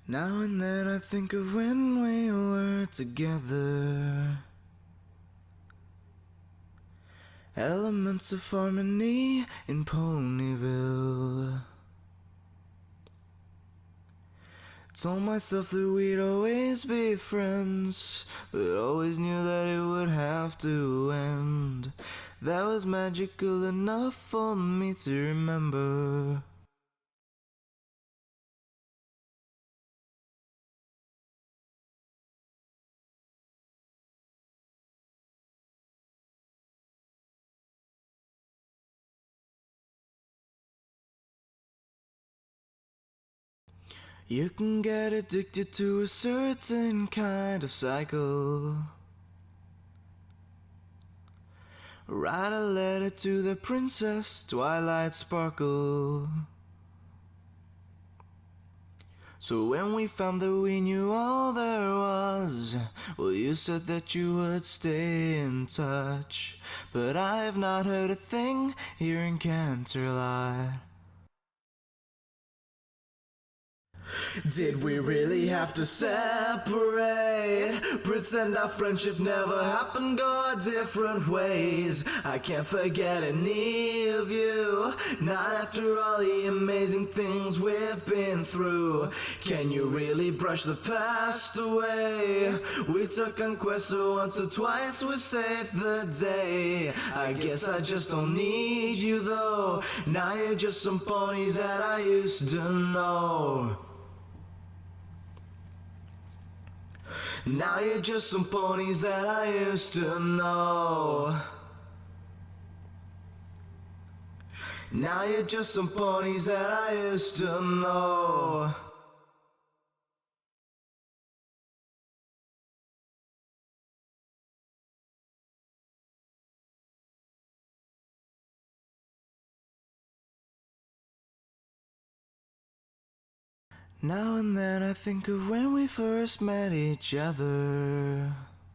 Now and then I think of when we were together. Elements of harmony in Ponyville. Told myself that we'd always be friends, but always knew that it would have to end. That was magical enough for me to remember. You can get addicted to a certain kind of cycle. Write a letter to the princess, Twilight Sparkle. So when we found that we knew all there was, well, you said that you would stay in touch. But I have not heard a thing here in Canterlot. Did we really have to separate? Pretend our friendship never happened, go our different ways. I can't forget any of you, not after all the amazing things we've been through. Can you really brush the past away? We took on quests so once or twice we saved the day. I guess I just don't need you though. Now you're just some ponies that I used to know. Now you're just some ponies that I used to know. Now you're just some ponies that I used to know. Now and then I think of when we first met each other.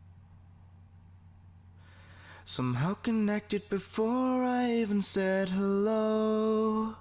Somehow connected before I even said hello.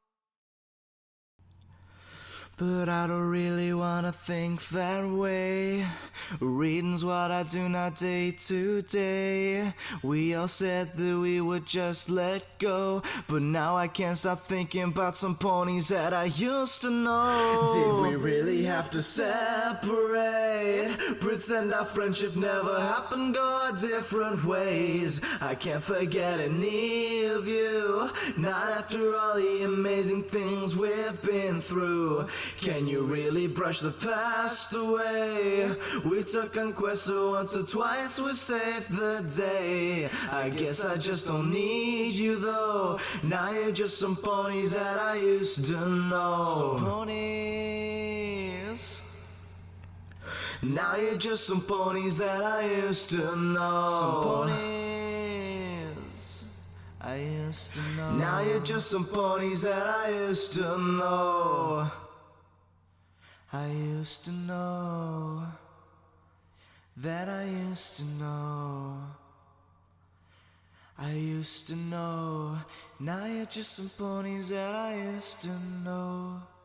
But I don't really wanna think that way. Reading's what I do now day to day. We all said that we would just let go, but now I can't stop thinking about some ponies that I used to know. Did we really have to separate? Pretend our friendship never happened, go our different ways. I can't forget any of you, not after all the amazing things we've been through. Can you really brush the past away? We took on quests so once or twice we saved the day. I guess I just don't need you though. Now you're just some ponies that I used to know. Some ponies. Now you're just some ponies that I used to know. Some ponies I used to know. Now you're just some ponies that I used to know. I used to know, that I used to know. I used to know, now you're just some ponies that I used to know.